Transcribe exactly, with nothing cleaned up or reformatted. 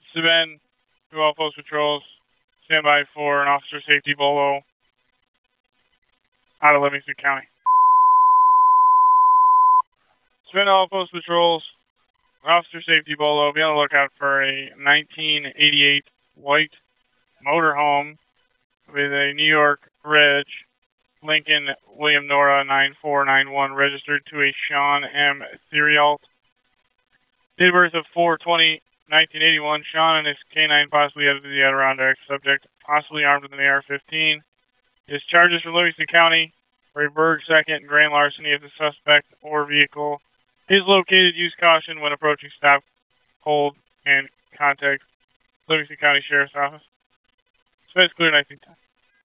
Subin, two outpost patrols. Stand by for an officer safety bolo out of Livingston County. Subin outpost patrols. Officer safety bolo. Be on the lookout for a nineteen eighty-eight white motorhome with a New York Reg. Lincoln William Nora nine four nine one, registered to a Sean M. Theriault. Date of birth of four twenty nineteen eighty-one. Sean and his K nine possibly headed to the Adirondacks. Subject possibly armed with an A R fifteen. His charges from Livingston County for a Berg second and grand larceny of the suspect or vehicle. Is located. Use caution when approaching stop, hold, and contact Livingston County Sheriff's Office. Space clear nineteen ten.